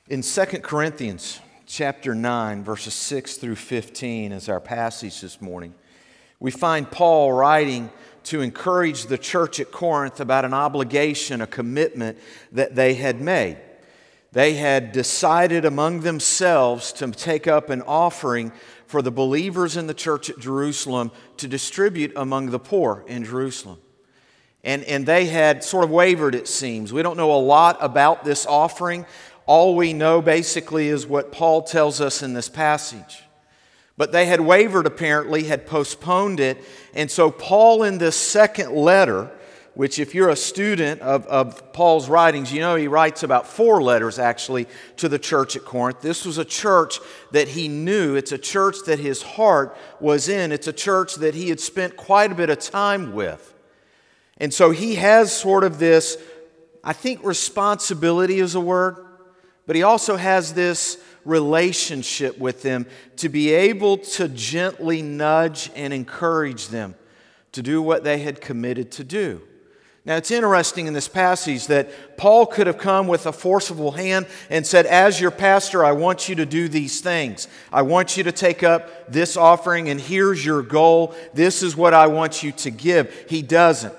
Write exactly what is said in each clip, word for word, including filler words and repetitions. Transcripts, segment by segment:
In Second Corinthians chapter nine, verses six through fifteen is our passage this morning. We find Paul writing to encourage the church at Corinth about an obligation, a commitment that they had made. They had decided among themselves to take up an offering for the believers in the church at Jerusalem to distribute among the poor in Jerusalem. And, and they had sort of wavered, it seems. We don't know a lot about this offering. All we know basically is what Paul tells us in this passage. But they had wavered apparently, had postponed it. And so Paul in this second letter, which if you're a student of, of Paul's writings, you know he writes about four letters actually to the church at Corinth. This was a church that he knew. It's a church that his heart was in. It's a church that he had spent quite a bit of time with. And so he has sort of this, I think responsibility is a word, but he also has this relationship with them to be able to gently nudge and encourage them to do what they had committed to do. Now, it's interesting in this passage that Paul could have come with a forceful hand and said, as your pastor, I want you to do these things. I want you to take up this offering, and here's your goal. This is what I want you to give. He doesn't.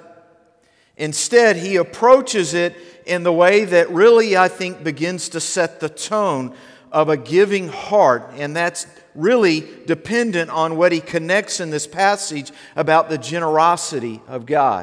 Instead, he approaches it in the way that really, I think, begins to set the tone of a giving heart. And that's really dependent on what he connects in this passage about the generosity of God.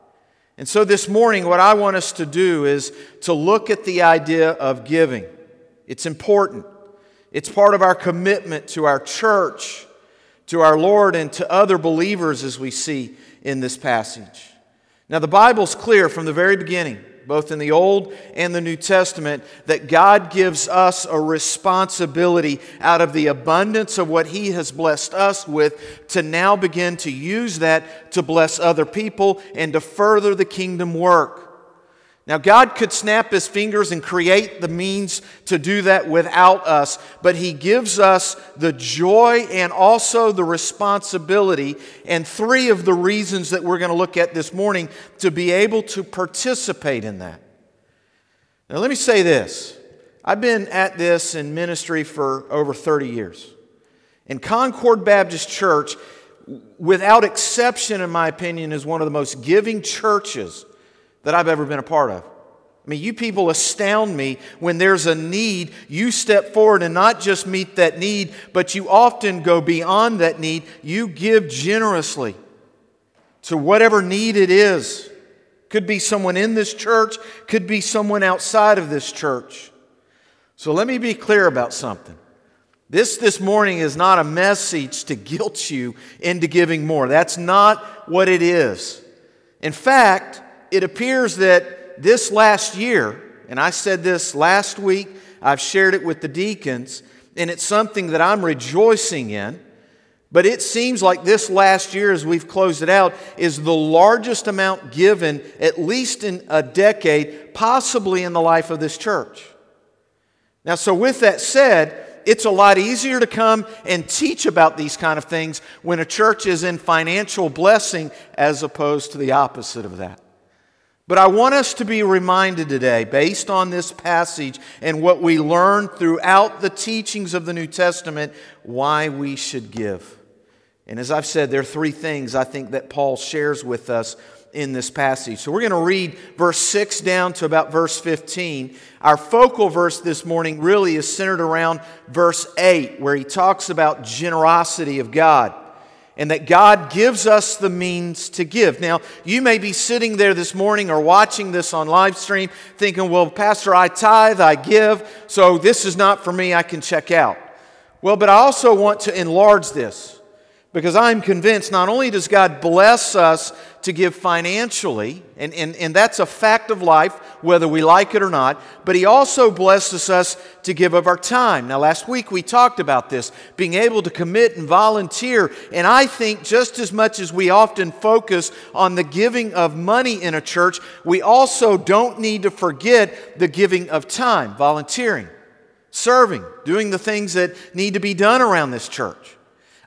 And so this morning, what I want us to do is to look at the idea of giving. It's important. It's part of our commitment to our church, to our Lord, and to other believers as we see in this passage. Now, the Bible's clear from the very beginning, both in the Old and the New Testament, that God gives us a responsibility out of the abundance of what He has blessed us with to now begin to use that to bless other people and to further the kingdom work. Now, God could snap His fingers and create the means to do that without us, but He gives us the joy and also the responsibility, and three of the reasons that we're going to look at this morning to be able to participate in that. Now, let me say this. I've been at this in ministry for over thirty years. And Concord Baptist Church, without exception, in my opinion, is one of the most giving churches that I've ever been a part of. I mean, you people astound me when there's a need. You step forward and not just meet that need, but you often go beyond that need. You give generously to whatever need it is. Could be someone in this church, could be someone outside of this church. So let me be clear about something. This this morning is not a message to guilt you into giving more. That's not what it is. In fact, it appears that this last year, and I said this last week, I've shared it with the deacons, and it's something that I'm rejoicing in, but it seems like this last year, as we've closed it out, is the largest amount given, at least in a decade, possibly in the life of this church. Now, so with that said, it's a lot easier to come and teach about these kind of things when a church is in financial blessing as opposed to the opposite of that. But I want us to be reminded today, based on this passage and what we learned throughout the teachings of the New Testament, why we should give. And as I've said, there are three things I think that Paul shares with us in this passage. So we're going to read verse six down to about verse fifteen. Our focal verse this morning really is centered around verse eight, where he talks about generosity of God. And that God gives us the means to give. Now, you may be sitting there this morning or watching this on live stream thinking, well, Pastor, I tithe, I give, so this is not for me, I can check out. Well, but I also want to enlarge this because I'm convinced not only does God bless us to give financially, and, and, and that's a fact of life, whether we like it or not, but He also blesses us to give of our time. Now, last week we talked about this, being able to commit and volunteer, and I think just as much as we often focus on the giving of money in a church, we also don't need to forget the giving of time, volunteering, serving, doing the things that need to be done around this church.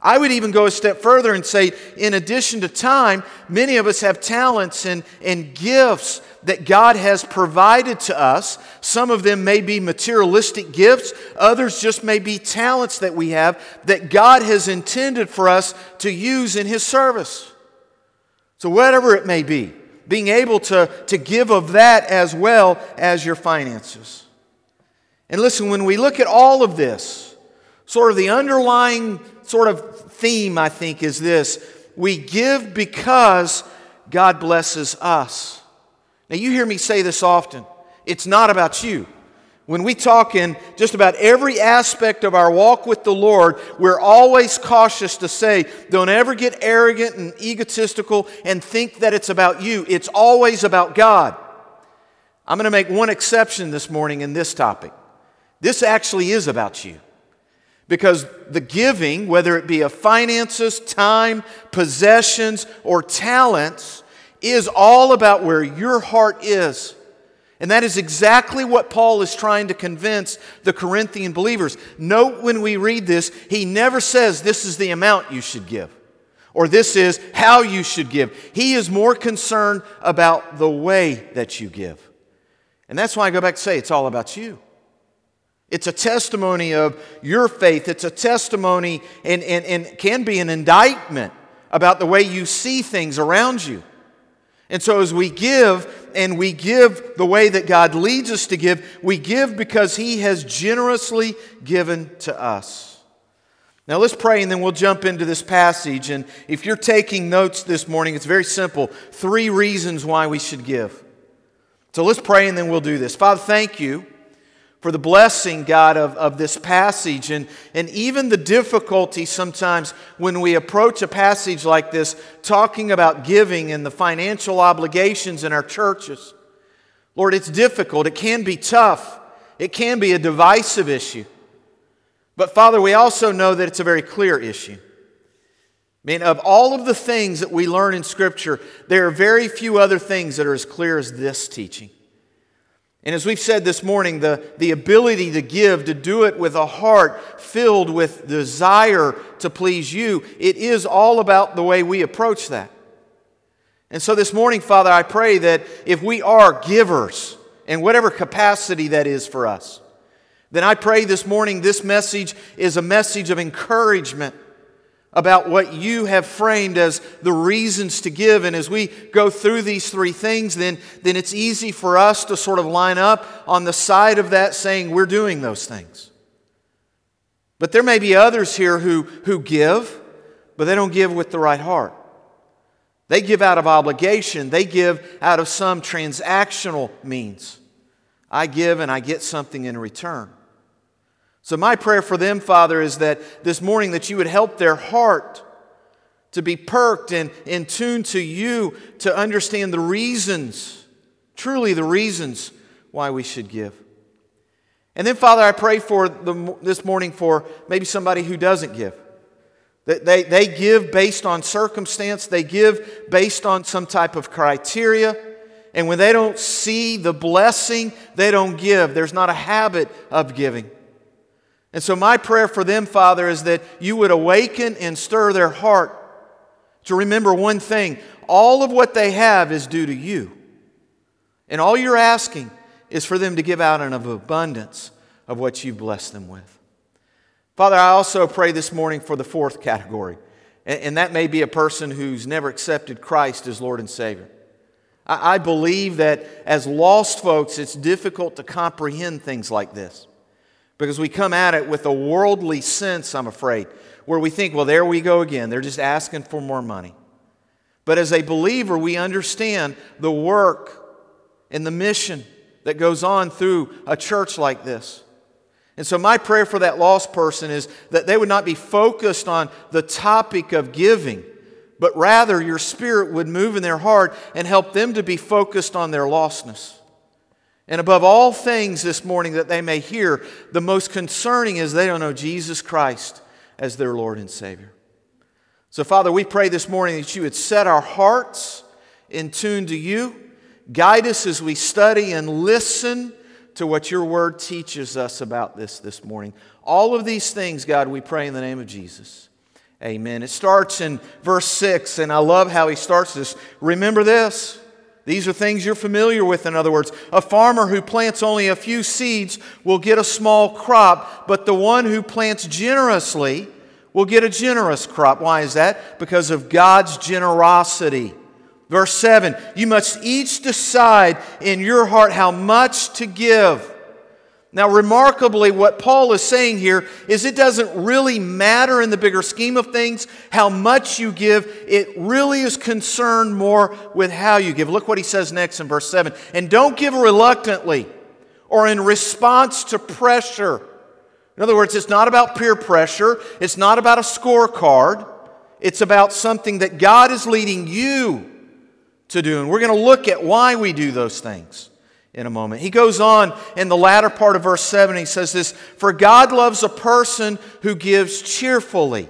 I would even go a step further and say, in addition to time, many of us have talents and, and gifts that God has provided to us. Some of them may be materialistic gifts. Others just may be talents that we have that God has intended for us to use in His service. So whatever it may be, being able to, to give of that as well as your finances. And listen, when we look at all of this, sort of the underlying sort of theme, I think, is this. We give because God blesses us. Now, you hear me say this often. It's not about you. When we talk in just about every aspect of our walk with the Lord, we're always cautious to say, don't ever get arrogant and egotistical and think that it's about you. It's always about God. I'm going to make one exception this morning in this topic. This actually is about you. Because the giving, whether it be of finances, time, possessions, or talents, is all about where your heart is. And that is exactly what Paul is trying to convince the Corinthian believers. Note when we read this, he never says this is the amount you should give, or this is how you should give. He is more concerned about the way that you give. And that's why I go back to say it's all about you. It's a testimony of your faith. It's a testimony and, and, and can be an indictment about the way you see things around you. And so as we give, and we give the way that God leads us to give, we give because He has generously given to us. Now let's pray and then we'll jump into this passage. And if you're taking notes this morning, it's very simple. Three reasons why we should give. So let's pray and then we'll do this. Father, thank You for the blessing, God, of, of this passage and, and even the difficulty sometimes when we approach a passage like this, talking about giving and the financial obligations in our churches. Lord, it's difficult. It can be tough. It can be a divisive issue. But Father, we also know that it's a very clear issue. I mean, of all of the things that we learn in Scripture, there are very few other things that are as clear as this teaching. And as we've said this morning, the, the ability to give, to do it with a heart filled with desire to please You, it is all about the way we approach that. And so this morning, Father, I pray that if we are givers, in whatever capacity that is for us, then I pray this morning this message is a message of encouragement about what You have framed as the reasons to give. And as we go through these three things, then, then it's easy for us to sort of line up on the side of that saying we're doing those things. But there may be others here who, who give, but they don't give with the right heart. They give out of obligation. They give out of some transactional means. I give and I get something in return. So my prayer for them, Father, is that this morning that You would help their heart to be perked and in tune to You, to understand the reasons, truly the reasons why we should give. And then, Father, I pray for the, this morning for maybe somebody who doesn't give. They, they give based on circumstance. They give based on some type of criteria. And when they don't see the blessing, they don't give. There's not a habit of giving. And so my prayer for them, Father, is that You would awaken and stir their heart to remember one thing. All of what they have is due to You. And all You're asking is for them to give out in an abundance of what You've blessed them with. Father, I also pray this morning for the fourth category. And that may be a person who's never accepted Christ as Lord and Savior. I believe that as lost folks, it's difficult to comprehend things like this. Because we come at it with a worldly sense, I'm afraid, where we think, well, there we go again. They're just asking for more money. But as a believer, we understand the work and the mission that goes on through a church like this. And so my prayer for that lost person is that they would not be focused on the topic of giving, but rather Your Spirit would move in their heart and help them to be focused on their lostness. And above all things this morning that they may hear, the most concerning is they don't know Jesus Christ as their Lord and Savior. So, Father, we pray this morning that You would set our hearts in tune to You. Guide us as we study and listen to what Your Word teaches us about this this morning. All of these things, God, we pray in the name of Jesus. Amen. It starts in verse six, and I love how he starts this. Remember this. These are things you're familiar with, in other words. A farmer who plants only a few seeds will get a small crop, but the one who plants generously will get a generous crop. Why is that? Because of God's generosity. Verse seven, you must each decide in your heart how much to give. Now, remarkably, what Paul is saying here is it doesn't really matter in the bigger scheme of things how much you give. It really is concerned more with how you give. Look what he says next in verse seven. And don't give reluctantly or in response to pressure. In other words, it's not about peer pressure. It's not about a scorecard. It's about something that God is leading you to do. And we're going to look at why we do those things in a moment. He goes on in the latter part of verse seven, he says this, for God loves a person who gives cheerfully.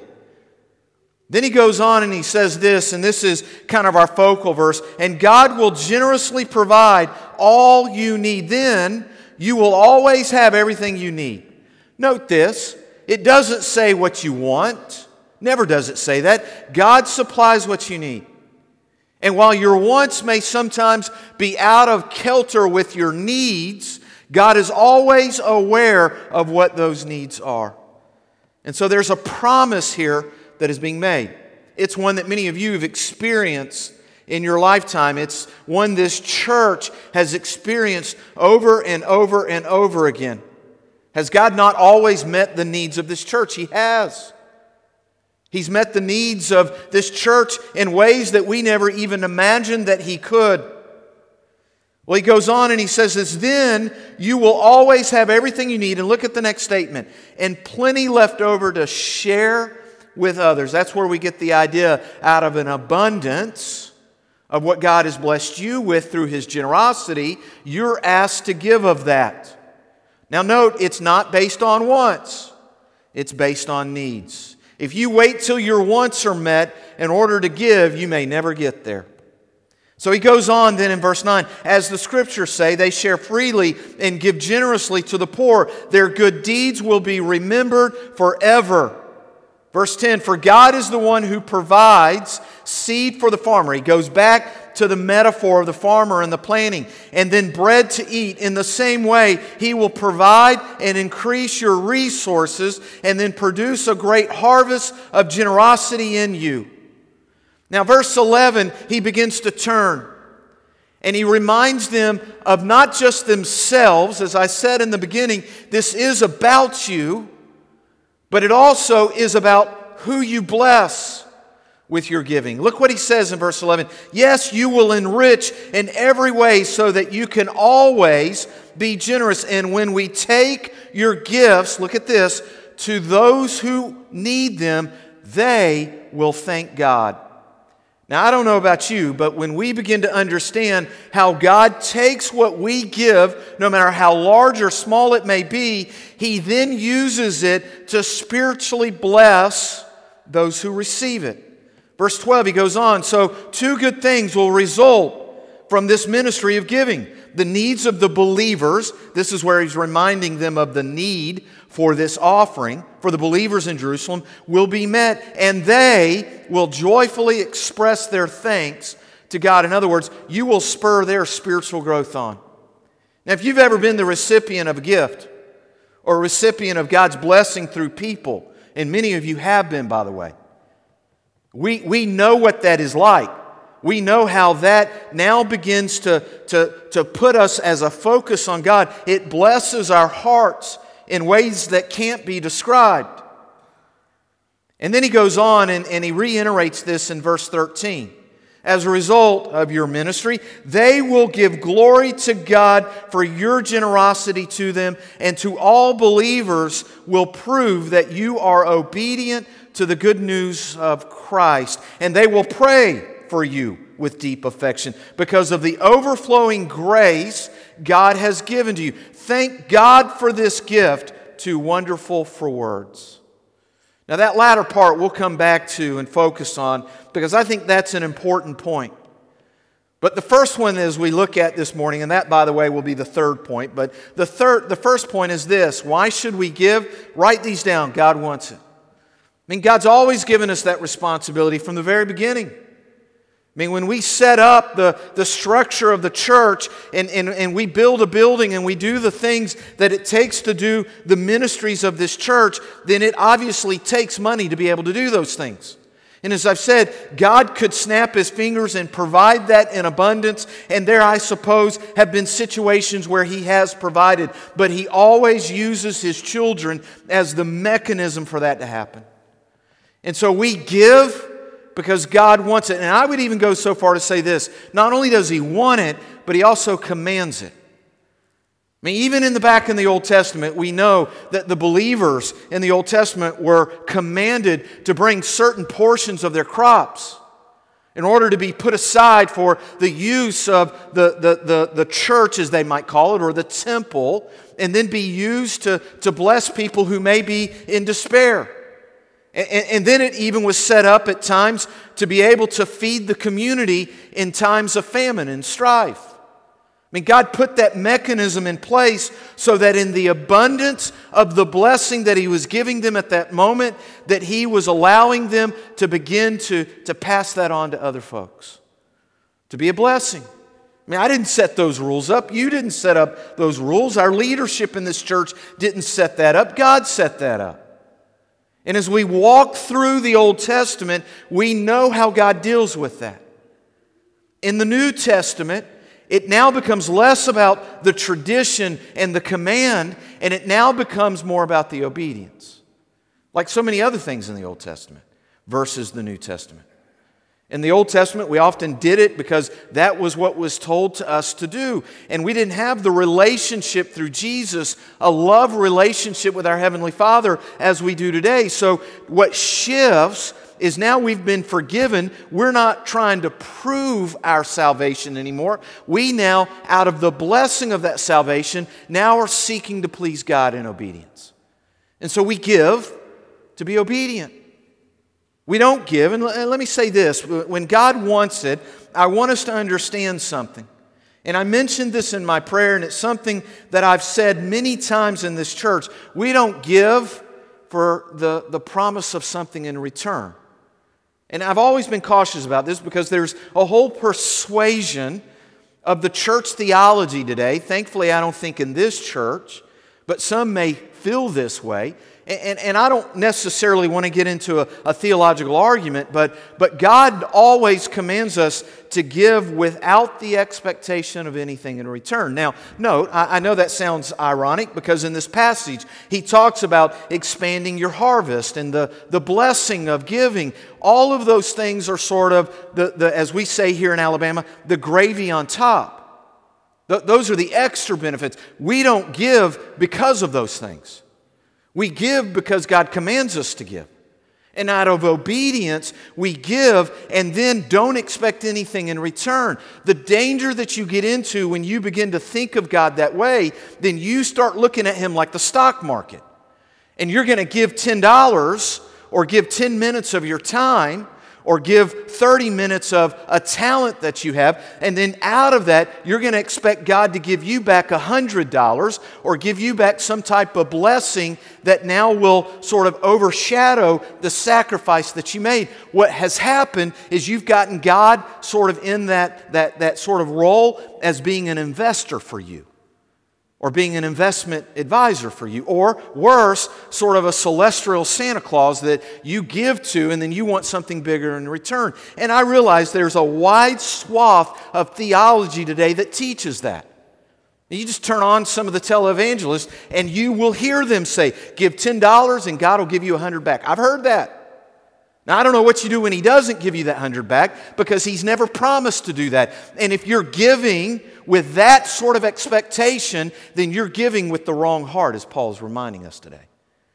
Then he goes on and he says this, and this is kind of our focal verse, and God will generously provide all you need. Then you will always have everything you need. Note this, it doesn't say what you want. Never does it say that. God supplies what you need. And while your wants may sometimes be out of kilter with your needs, God is always aware of what those needs are. And so there's a promise here that is being made. It's one that many of you have experienced in your lifetime. It's one this church has experienced over and over and over again. Has God not always met the needs of this church? He has. He's met the needs of this church in ways that we never even imagined that He could. Well, he goes on and he says this, then you will always have everything you need. And look at the next statement. And plenty left over to share with others. That's where we get the idea out of an abundance of what God has blessed you with through His generosity. You're asked to give of that. Now note, it's not based on wants. It's based on needs. If you wait till your wants are met in order to give, you may never get there. So he goes on then in verse nine, as the Scriptures say, they share freely and give generously to the poor. Their good deeds will be remembered forever. Verse ten, for God is the one who provides seed for the farmer. He goes back to the metaphor of the farmer and the planting, and then bread to eat. In the same way, He will provide and increase your resources and then produce a great harvest of generosity in you. Now, verse eleven, he begins to turn, and he reminds them of not just themselves. As I said in the beginning, this is about you, but it also is about who you bless with your giving. Look what he says in verse eleven. Yes, you will enrich in every way so that you can always be generous. And when we take your gifts, look at this, to those who need them, they will thank God. Now, I don't know about you, but when we begin to understand how God takes what we give, no matter how large or small it may be, He then uses it to spiritually bless those who receive it. Verse twelve, he goes on, so two good things will result from this ministry of giving. The needs of the believers, this is where he's reminding them of the need for this offering, for the believers in Jerusalem, will be met, and they will joyfully express their thanks to God. In other words, you will spur their spiritual growth on. Now, if you've ever been the recipient of a gift or a recipient of God's blessing through people, and many of you have been, by the way, we, we know what that is like. We know how that now begins to, to, to put us as a focus on God. It blesses our hearts in ways that can't be described. And then he goes on and, and he reiterates this in verse thirteen. As a result of your ministry, they will give glory to God for your generosity to them, and to all believers will prove that you are obedient to the good news of Christ. And they will pray for you with deep affection because of the overflowing grace God has given to you. Thank God for this gift, too wonderful for words. Now that latter part we'll come back to and focus on because I think that's an important point. But the first one as we look at this morning, and that by the way will be the third point, but the third, the first point is this: why should we give? Write these down. God wants it. I mean, God's always given us that responsibility from the very beginning. I mean, when we set up the, the structure of the church and, and, and we build a building and we do the things that it takes to do the ministries of this church, then it obviously takes money to be able to do those things. And as I've said, God could snap His fingers and provide that in abundance. And there, I suppose, have been situations where He has provided. But He always uses His children as the mechanism for that to happen. And so we give because God wants it. And I would even go so far to say this: not only does He want it, but He also commands it. I mean, even in the back in the Old Testament, we know that the believers in the Old Testament were commanded to bring certain portions of their crops in order to be put aside for the use of the, the, the, the church, as they might call it, or the temple, and then be used to, to bless people who may be in despair. And then it even was set up at times to be able to feed the community in times of famine and strife. I mean, God put that mechanism in place so that in the abundance of the blessing that He was giving them at that moment, that He was allowing them to begin to, to pass that on to other folks. To be a blessing. I mean, I didn't set those rules up. You didn't set up those rules. Our leadership in this church didn't set that up. God set that up. And as we walk through the Old Testament, we know how God deals with that. In the New Testament, it now becomes less about the tradition and the command, and it now becomes more about the obedience. Like so many other things in the Old Testament versus the New Testament. In the Old Testament, we often did it because that was what was told to us to do. And we didn't have the relationship through Jesus, a love relationship with our Heavenly Father as we do today. So what shifts is now we've been forgiven. We're not trying to prove our salvation anymore. We now, out of the blessing of that salvation, now are seeking to please God in obedience. And so we give to be obedient. We don't give, and let me say this, when God wants it, I want us to understand something. And I mentioned this in my prayer, and it's something that I've said many times in this church. We don't give for the, the promise of something in return. And I've always been cautious about this because there's a whole persuasion of the church theology today. Thankfully, I don't think in this church, but some may feel this way. And, and I don't necessarily want to get into a, a theological argument, but, but God always commands us to give without the expectation of anything in return. Now, note, I, I know that sounds ironic because in this passage, He talks about expanding your harvest and the, the blessing of giving. All of those things are sort of, the, the as we say here in Alabama, the gravy on top. Th- those are the extra benefits. We don't give because of those things. We give because God commands us to give. And out of obedience, we give and then don't expect anything in return. The danger that you get into when you begin to think of God that way, then you start looking at Him like the stock market. And you're going to give ten dollars or give ten minutes of your time or give thirty minutes of a talent that you have, and then out of that, you're going to expect God to give you back one hundred dollars or give you back some type of blessing that now will sort of overshadow the sacrifice that you made. What has happened is you've gotten God sort of in that, that, that sort of role as being an investor for you, or being an investment advisor for you, or worse, sort of a celestial Santa Claus that you give to and then you want something bigger in return. And I realize there's a wide swath of theology today that teaches that. You just turn on some of the televangelists and you will hear them say, give ten dollars and God will give you one hundred back. I've heard that. Now, I don't know what you do when He doesn't give you that one hundred back, because He's never promised to do that. And if you're giving with that sort of expectation, then you're giving with the wrong heart, as Paul is reminding us today.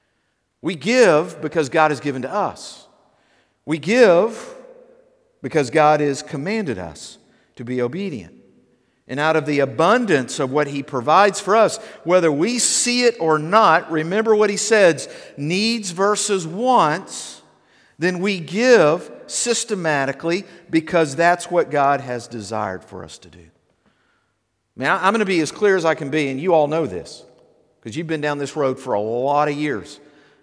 We give because God has given to us. We give because God has commanded us to be obedient. And out of the abundance of what He provides for us, whether we see it or not, remember what He says, needs versus wants, then we give systematically because that's what God has desired for us to do. Now, I'm going to be as clear as I can be, and you all know this because you've been down this road for a lot of years.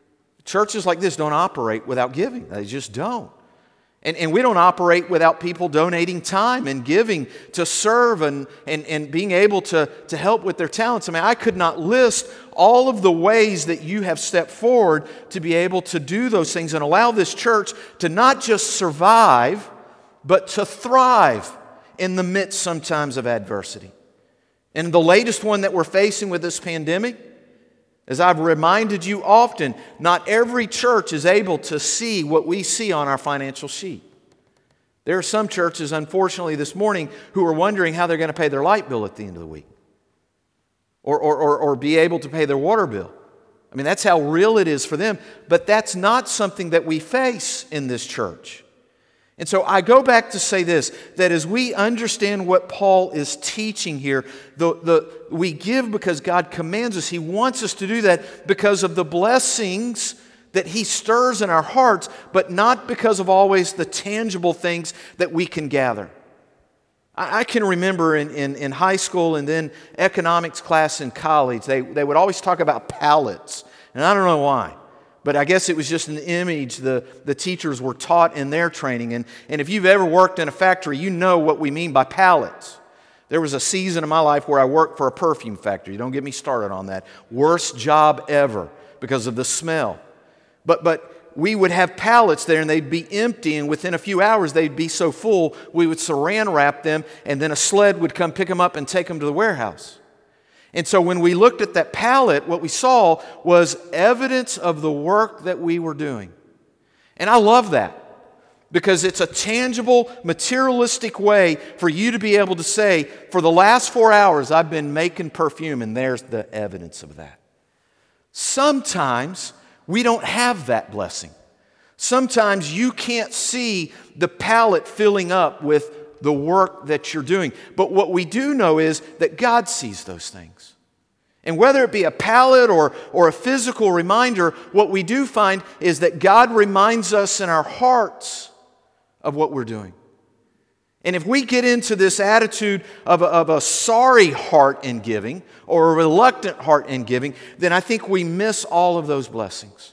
Churches like this don't operate without giving. They just don't. And, and we don't operate without people donating time and giving to serve and, and, and being able to, to help with their talents. I mean, I could not list all of the ways that you have stepped forward to be able to do those things and allow this church to not just survive, but to thrive in the midst sometimes of adversity. And the latest one that we're facing with this pandemic, as I've reminded you often, not every church is able to see what we see on our financial sheet. There are some churches, unfortunately, this morning who are wondering how they're going to pay their light bill at the end of the week or, or, or, or be able to pay their water bill. I mean, that's how real it is for them. But that's not something that we face in this church. And so I go back to say this, that as we understand what Paul is teaching here, the, the, we give because God commands us. He wants us to do that because of the blessings that He stirs in our hearts, but not because of always the tangible things that we can gather. I, I can remember in, in, in high school and then economics class in college, they, they would always talk about pallets. And I don't know why. But I guess it was just an image the, the teachers were taught in their training. And, and if you've ever worked in a factory, you know what we mean by pallets. There was a season in my life where I worked for a perfume factory. Don't get me started on that. Worst job ever because of the smell. But, but we would have pallets there and they'd be empty, and within a few hours they'd be so full we would saran wrap them, and then a sled would come pick them up and take them to the warehouse. And so when we looked at that pallet, what we saw was evidence of the work that we were doing. And I love that because it's a tangible, materialistic way for you to be able to say, for the last four hours I've been making perfume, and there's the evidence of that. Sometimes we don't have that blessing. Sometimes you can't see the pallet filling up with the work that you're doing. But what we do know is that God sees those things. And whether it be a pallet or, or a physical reminder, what we do find is that God reminds us in our hearts of what we're doing. And if we get into this attitude of a, of a sorry heart in giving or a reluctant heart in giving, then I think we miss all of those blessings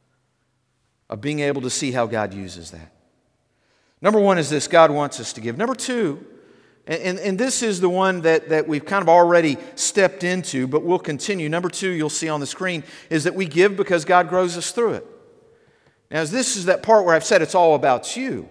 of being able to see how God uses that. Number one is this: God wants us to give. Number two, and, and, and this is the one that, that we've kind of already stepped into, but we'll continue. Number two, you'll see on the screen, is that we give because God grows us through it. Now, this is that part where I've said it's all about you.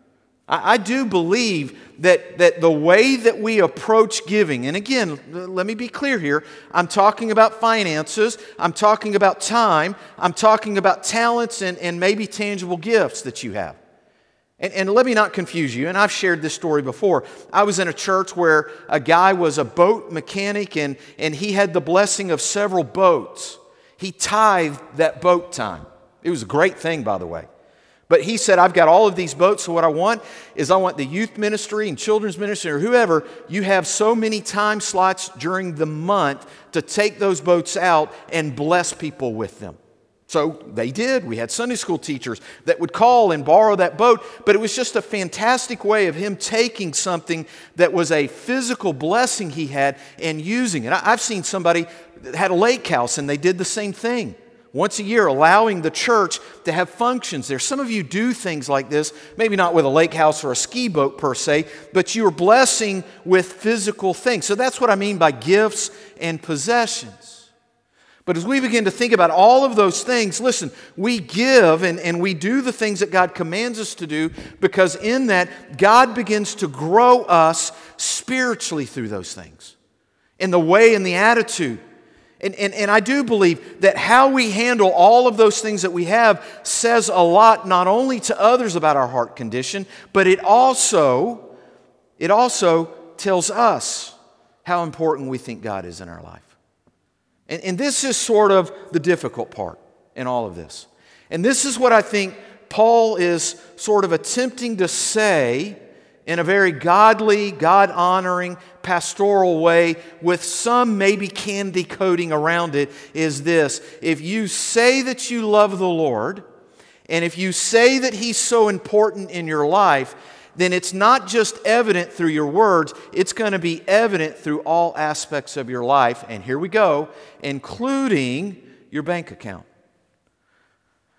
I, I do believe that, that the way that we approach giving, and again, let me be clear here, I'm talking about finances, I'm talking about time, I'm talking about talents and, and maybe tangible gifts that you have. And, and let me not confuse you, and I've shared this story before. I was in a church where a guy was a boat mechanic, and, and he had the blessing of several boats. He tithed that boat time. It was a great thing, by the way. But he said, I've got all of these boats, so what I want is I want the youth ministry and children's ministry or whoever, you have so many time slots during the month to take those boats out and bless people with them. So they did. We had Sunday school teachers that would call and borrow that boat, but it was just a fantastic way of him taking something that was a physical blessing he had and using it. I've seen somebody that had a lake house and they did the same thing. Once a year, allowing the church to have functions there. Some of you do things like this, maybe not with a lake house or a ski boat per se, but you are blessing with physical things. So that's what I mean by gifts and possessions. But as we begin to think about all of those things, listen, we give and, and we do the things that God commands us to do because in that, God begins to grow us spiritually through those things. In the way and the attitude. And, and, and I do believe that how we handle all of those things that we have says a lot not only to others about our heart condition, but it also, it also tells us how important we think God is in our life. And, and this is sort of the difficult part in all of this. And this is what I think Paul is sort of attempting to say in a very godly, God-honoring, pastoral way with some maybe candy coating around it is this. If you say that you love the Lord, and if you say that He's so important in your life, then it's not just evident through your words, it's going to be evident through all aspects of your life. And here we go, including your bank account.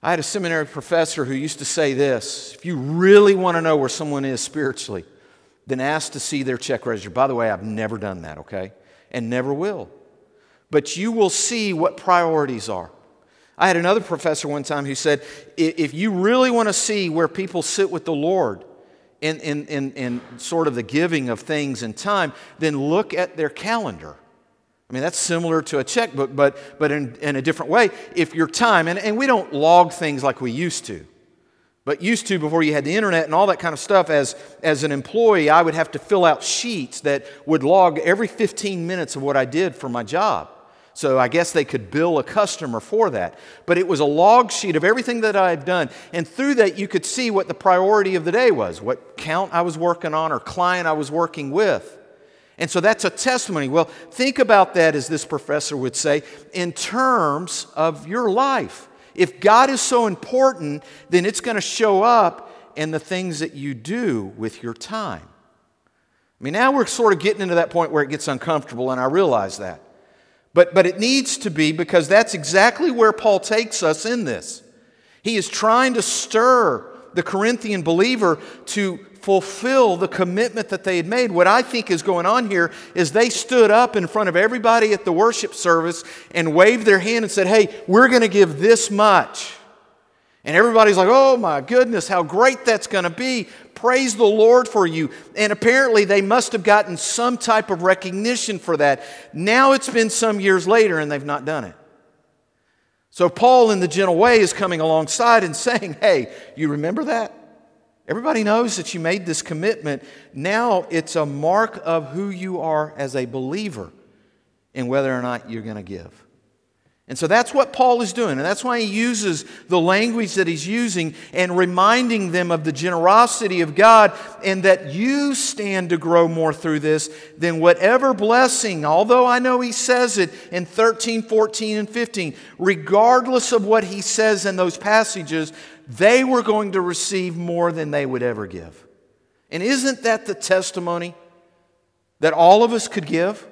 I had a seminary professor who used to say this: if you really want to know where someone is spiritually, then ask to see their check register. By the way, I've never done that, okay? And never will. But you will see what priorities are. I had another professor one time who said, if you really want to see where people sit with the Lord in, in, in, in sort of the giving of things and time, then look at their calendar. I mean, that's similar to a checkbook, but, but in, in a different way. If your time, and, and we don't log things like we used to, but used to before you had the internet and all that kind of stuff, as, as an employee, I would have to fill out sheets that would log every fifteen minutes of what I did for my job. So I guess they could bill a customer for that. But it was a log sheet of everything that I've done. And through that, you could see what the priority of the day was, what count I was working on or client I was working with. And so that's a testimony. Well, think about that, as this professor would say, in terms of your life. If God is so important, then it's going to show up in the things that you do with your time. I mean, now we're sort of getting into that point where it gets uncomfortable, and I realize that. But, but it needs to be, because that's exactly where Paul takes us in this. He is trying to stir the Corinthian believer to fulfill the commitment that they had made. What I think is going on here is they stood up in front of everybody at the worship service and waved their hand and said, hey, we're going to give this much. And everybody's like, oh my goodness, how great that's going to be. Praise the Lord for you. And apparently they must have gotten some type of recognition for that. Now it's been some years later and they've not done it. So Paul, in the gentle way, is coming alongside and saying, hey, you remember that? Everybody knows that you made this commitment. Now it's a mark of who you are as a believer in whether or not you're going to give. And so that's what Paul is doing. And that's why he uses the language that he's using and reminding them of the generosity of God, and that you stand to grow more through this than whatever blessing, although I know he says it in thirteen, fourteen, and fifteen, regardless of what he says in those passages, they were going to receive more than they would ever give. And isn't that the testimony that all of us could give?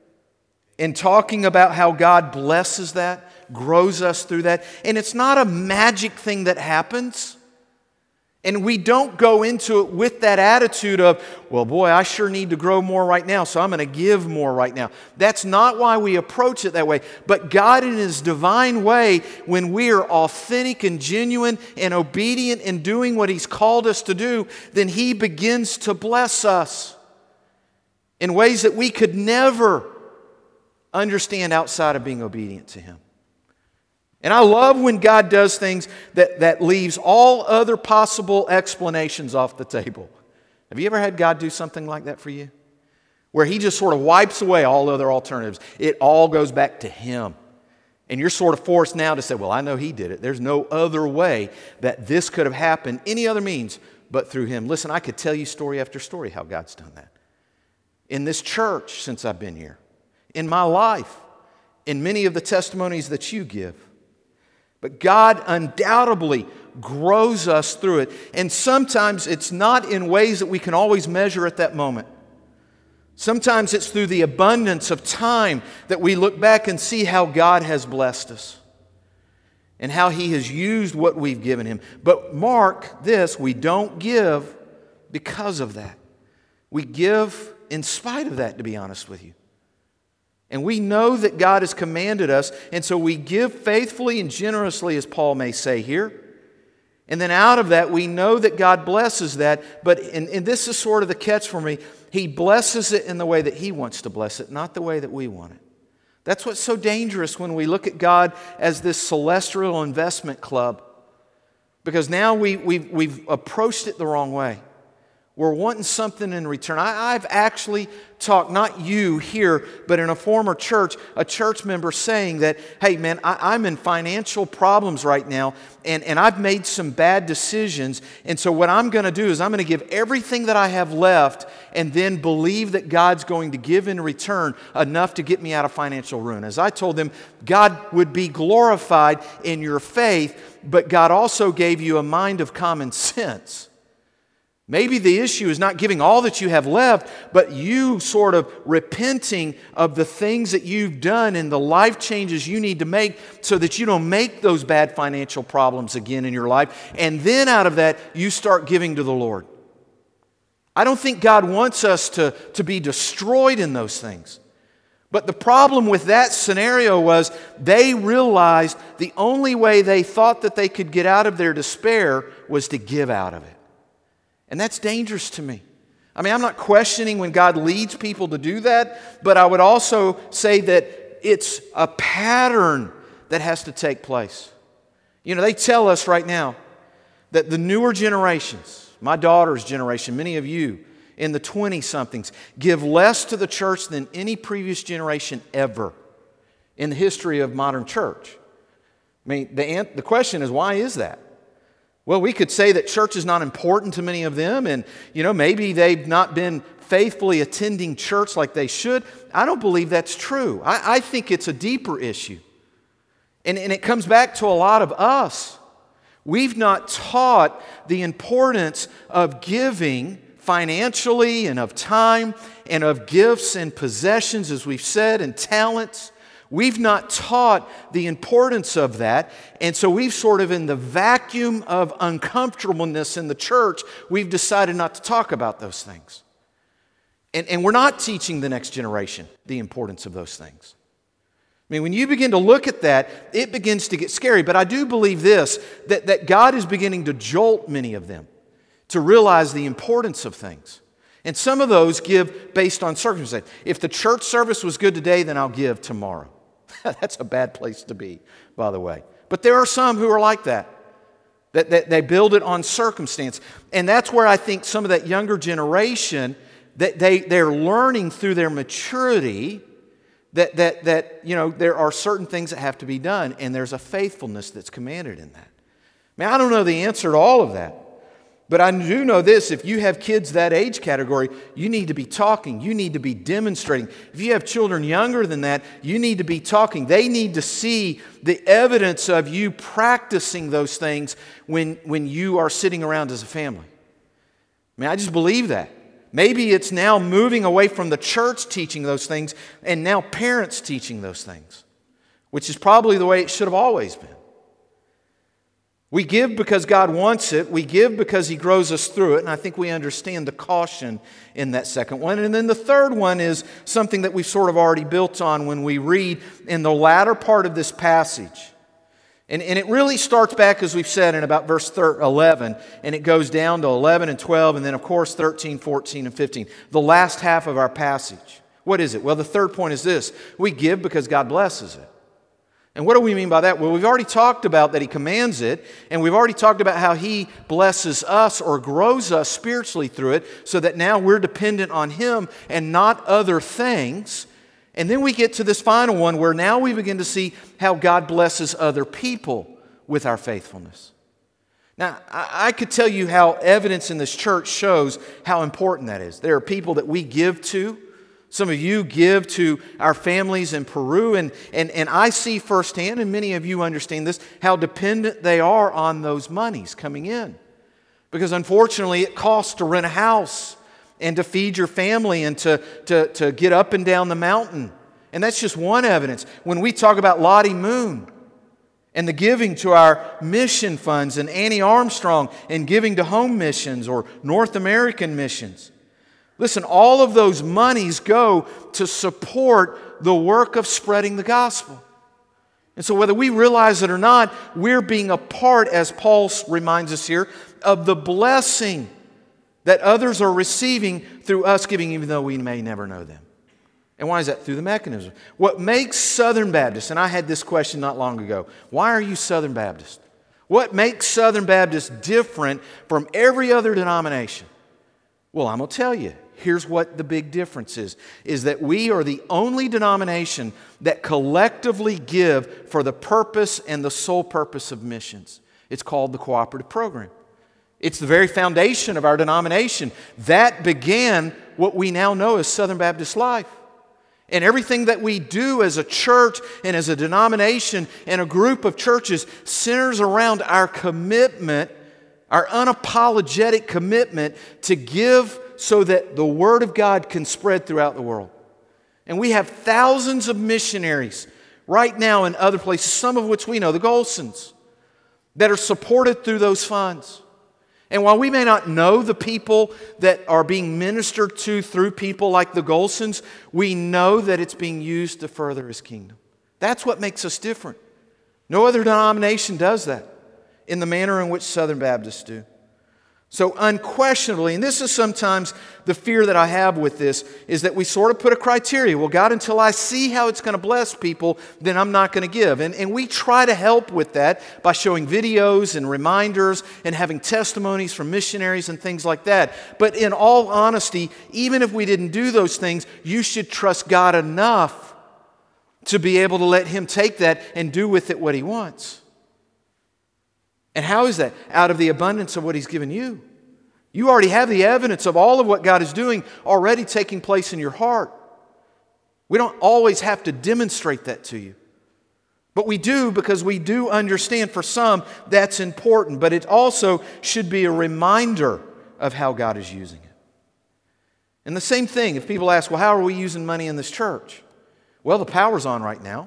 In talking about how God blesses that, grows us through that. And it's not a magic thing that happens. And we don't go into it with that attitude of, well, boy, I sure need to grow more right now, so I'm going to give more right now. That's not why we approach it that way. But God, in His divine way, when we are authentic and genuine and obedient in doing what He's called us to do, then He begins to bless us in ways that we could never understand outside of being obedient to Him. And I love when God does things that, that leaves all other possible explanations off the table. Have you ever had God do something like that for you? Where He just sort of wipes away all other alternatives. It all goes back to Him. And you're sort of forced now to say, well, I know He did it. There's no other way that this could have happened, any other means but through Him. Listen, I could tell you story after story how God's done that. In this church since I've been here. In my life, in many of the testimonies that you give. But God undoubtedly grows us through it. And sometimes it's not in ways that we can always measure at that moment. Sometimes it's through the abundance of time that we look back and see how God has blessed us. And how He has used what we've given Him. But mark this, we don't give because of that. We give in spite of that, to be honest with you. And we know that God has commanded us, and so we give faithfully and generously, as Paul may say here. And then out of that, we know that God blesses that, but, and, and this is sort of the catch for me, He blesses it in the way that He wants to bless it, not the way that we want it. That's what's so dangerous when we look at God as this celestial investment club, because now we, we've, we've approached it the wrong way. We're wanting something in return. I, I've actually talked, not you here, but in a former church, a church member saying that, hey man, I, I'm in financial problems right now, and, and I've made some bad decisions, and so what I'm going to do is I'm going to give everything that I have left and then believe that God's going to give in return enough to get me out of financial ruin. As I told them, God would be glorified in your faith, but God also gave you a mind of common sense. Maybe the issue is not giving all that you have left, but you sort of repenting of the things that you've done and the life changes you need to make so that you don't make those bad financial problems again in your life. And then out of that, you start giving to the Lord. I don't think God wants us to, to be destroyed in those things. But the problem with that scenario was they realized the only way they thought that they could get out of their despair was to give out of it. And that's dangerous to me. I mean, I'm not questioning when God leads people to do that, but I would also say that it's a pattern that has to take place. You know, they tell us right now that the newer generations, my daughter's generation, many of you in the twenty-somethings, give less to the church than any previous generation ever in the history of modern church. I mean, the, the question is, why is that? Well, we could say that church is not important to many of them, and, you know, maybe they've not been faithfully attending church like they should. I don't believe that's true. I, I think it's a deeper issue. And, and it comes back to a lot of us. We've not taught the importance of giving financially and of time and of gifts and possessions, as we've said, and talents. We've not taught the importance of that, and so we've sort of, in the vacuum of uncomfortableness in the church, we've decided not to talk about those things. And, and we're not teaching the next generation the importance of those things. I mean, when you begin to look at that, it begins to get scary. But I do believe this, that, that God is beginning to jolt many of them to realize the importance of things. And some of those give based on circumstance. If the church service was good today, then I'll give tomorrow. That's a bad place to be, by the way. But there are some who are like that. That, that they build it on circumstance. And that's where I think some of that younger generation, that they, they're learning through their maturity that, that, that, you know, there are certain things that have to be done, and there's a faithfulness that's commanded in that. I mean, I don't know the answer to all of that. But I do know this, if you have kids that age category, you need to be talking. You need to be demonstrating. If you have children younger than that, you need to be talking. They need to see the evidence of you practicing those things when, when you are sitting around as a family. I mean, I just believe that. Maybe it's now moving away from the church teaching those things and now parents teaching those things, which is probably the way it should have always been. We give because God wants it. We give because He grows us through it. And I think we understand the caution in that second one. And then the third one is something that we've sort of already built on when we read in the latter part of this passage. And, and it really starts back, as we've said, in about verse eleven. And it goes down to eleven and twelve. And then, of course, thirteen, fourteen, and fifteen. The last half of our passage. What is it? Well, the third point is this. We give because God blesses it. And what do we mean by that? Well, we've already talked about that He commands it, and we've already talked about how He blesses us or grows us spiritually through it, so that now we're dependent on Him and not other things. And then we get to this final one where now we begin to see how God blesses other people with our faithfulness. Now, I could tell you how evidence in this church shows how important that is. There are people that we give to. Some of you give to our families in Peru, and, and, and I see firsthand, and many of you understand this, how dependent they are on those monies coming in. Because unfortunately, it costs to rent a house and to feed your family and to, to, to get up and down the mountain. And that's just one evidence. When we talk about Lottie Moon and the giving to our mission funds and Annie Armstrong and giving to home missions or North American missions, listen, all of those monies go to support the work of spreading the gospel. And so whether we realize it or not, we're being a part, as Paul reminds us here, of the blessing that others are receiving through us giving, even though we may never know them. And why is that? Through the mechanism. What makes Southern Baptist, and I had this question not long ago, why are you Southern Baptist? What makes Southern Baptist different from every other denomination? Well, I'm going to tell you. Here's what the big difference is, is that we are the only denomination that collectively give for the purpose and the sole purpose of missions. It's called the cooperative program. It's the very foundation of our denomination. That began what we now know as Southern Baptist Life. And everything that we do as a church and as a denomination and a group of churches centers around our commitment, Our unapologetic commitment to give so that the Word of God can spread throughout the world. And we have thousands of missionaries right now in other places, some of which we know, the Golsons, that are supported through those funds. And while we may not know the people that are being ministered to through people like the Golsons, we know that it's being used to further His kingdom. That's what makes us different. No other denomination does that in the manner in which Southern Baptists do. So unquestionably, and this is sometimes the fear that I have with this, is that we sort of put a criteria. Well, God, until I see how it's going to bless people, then I'm not going to give. And, and we try to help with that by showing videos and reminders and having testimonies from missionaries and things like that. But in all honesty, even if we didn't do those things, you should trust God enough to be able to let Him take that and do with it what He wants. And how is that? Out of the abundance of what He's given you. You already have the evidence of all of what God is doing already taking place in your heart. We don't always have to demonstrate that to you. But we do, because we do understand for some that's important. But it also should be a reminder of how God is using it. And the same thing, if people ask, well, how are we using money in this church? Well, the power's on right now.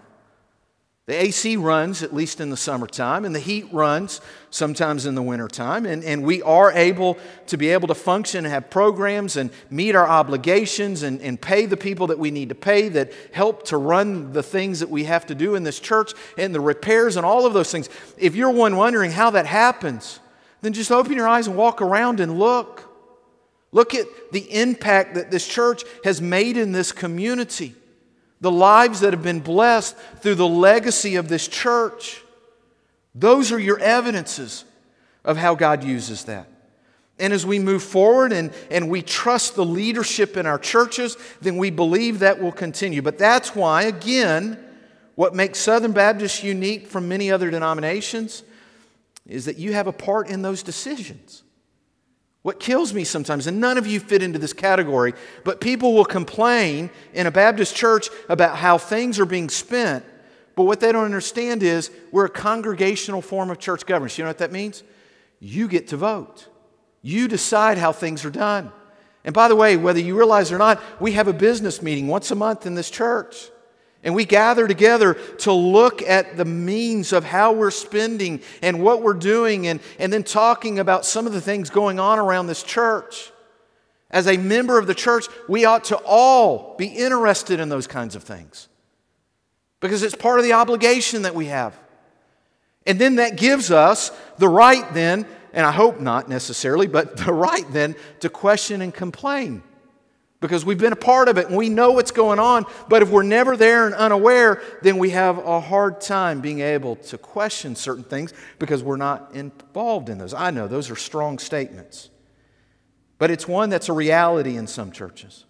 The A C runs, at least in the summertime, and the heat runs sometimes in the wintertime. And, and we are able to be able to function and have programs and meet our obligations and, and pay the people that we need to pay that help to run the things that we have to do in this church and the repairs and all of those things. If you're one wondering how that happens, then just open your eyes and walk around and look. Look at the impact that this church has made in this community. The lives that have been blessed through the legacy of this church. Those are your evidences of how God uses that. And as we move forward and, and we trust the leadership in our churches, then we believe that will continue. But that's why, again, what makes Southern Baptist unique from many other denominations is that you have a part in those decisions. What kills me sometimes, and none of you fit into this category, but people will complain in a Baptist church about how things are being spent. But what they don't understand is we're a congregational form of church governance. You know what that means? You get to vote. You decide how things are done. And by the way, whether you realize it or not, we have a business meeting once a month in this church. And we gather together to look at the means of how we're spending and what we're doing, and, and then talking about some of the things going on around this church. As a member of the church, we ought to all be interested in those kinds of things, because it's part of the obligation that we have. And then that gives us the right then, and I hope not necessarily, but the right then to question and complain. Because we've been a part of it and we know what's going on. But if we're never there and unaware, then we have a hard time being able to question certain things because we're not involved in those. I know those are strong statements. But it's one that's a reality in some churches.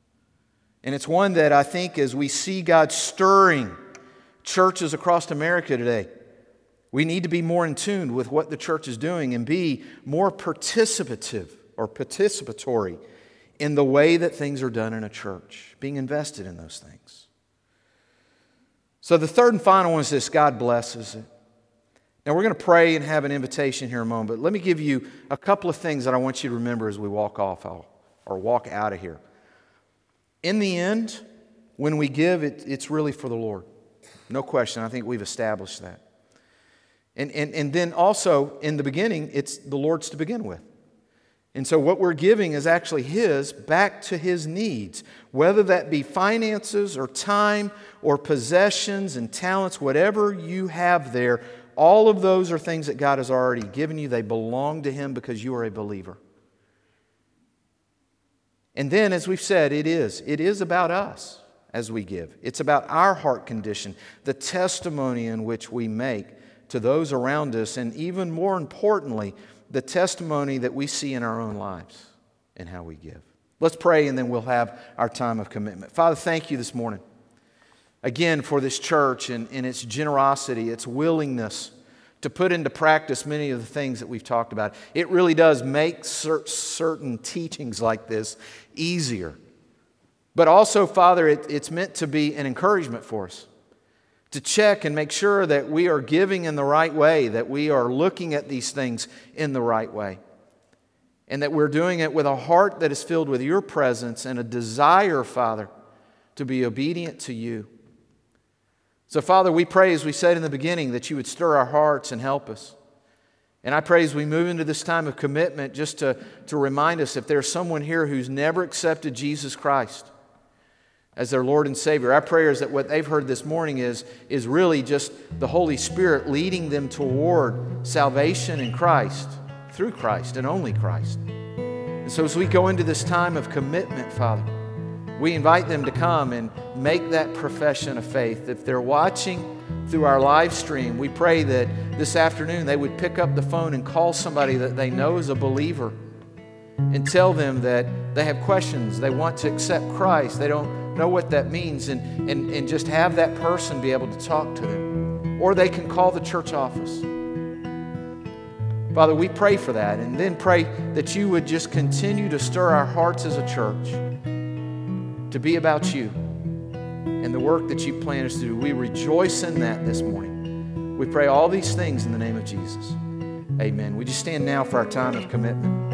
And it's one that I think as we see God stirring churches across America today, we need to be more in tune with what the church is doing and be more participative or participatory in the way that things are done in a church, being invested in those things. So the third and final one is this: God blesses it. Now we're going to pray and have an invitation here in a moment, but let me give you a couple of things that I want you to remember as we walk off or walk out of here. In the end, when we give, it, it's really for the Lord. No question. I think we've established that. And, and, and then also, in the beginning, it's the Lord's to begin with. And so what we're giving is actually His back to His needs, whether that be finances or time or possessions and talents, whatever you have there, all of those are things that God has already given you. They belong to Him because you are a believer. And then, as we've said, it is. It is about us as we give. It's about our heart condition, the testimony in which we make to those around us, and even more importantly, the testimony that we see in our own lives and how we give. Let's pray and then we'll have our time of commitment. Father, thank you this morning again for this church and, and its generosity, its willingness to put into practice many of the things that we've talked about. It really does make cer- certain teachings like this easier. But also, Father, it, it's meant to be an encouragement for us to check and make sure that we are giving in the right way, that we are looking at these things in the right way, and that we're doing it with a heart that is filled with Your presence and a desire, Father, to be obedient to You. So, Father, we pray, as we said in the beginning, that You would stir our hearts and help us. And I pray as we move into this time of commitment, just to, to remind us, if there's someone here who's never accepted Jesus Christ as their Lord and Savior, our prayer is that what they've heard this morning is, is really just the Holy Spirit leading them toward salvation in Christ, through Christ and only Christ. And so as we go into this time of commitment, Father, we invite them to come and make that profession of faith. If they're watching through our live stream, we pray that this afternoon they would pick up the phone and call somebody that they know is a believer and tell them that they have questions. They want to accept Christ. They don't know what that means, and, and, and just have that person be able to talk to them. Or they can call the church office. Father, we pray for that, and then pray that You would just continue to stir our hearts as a church to be about You and the work that You plan us to do. We rejoice in that this morning. We pray all these things in the name of Jesus. Amen. Would you stand now for our time of commitment?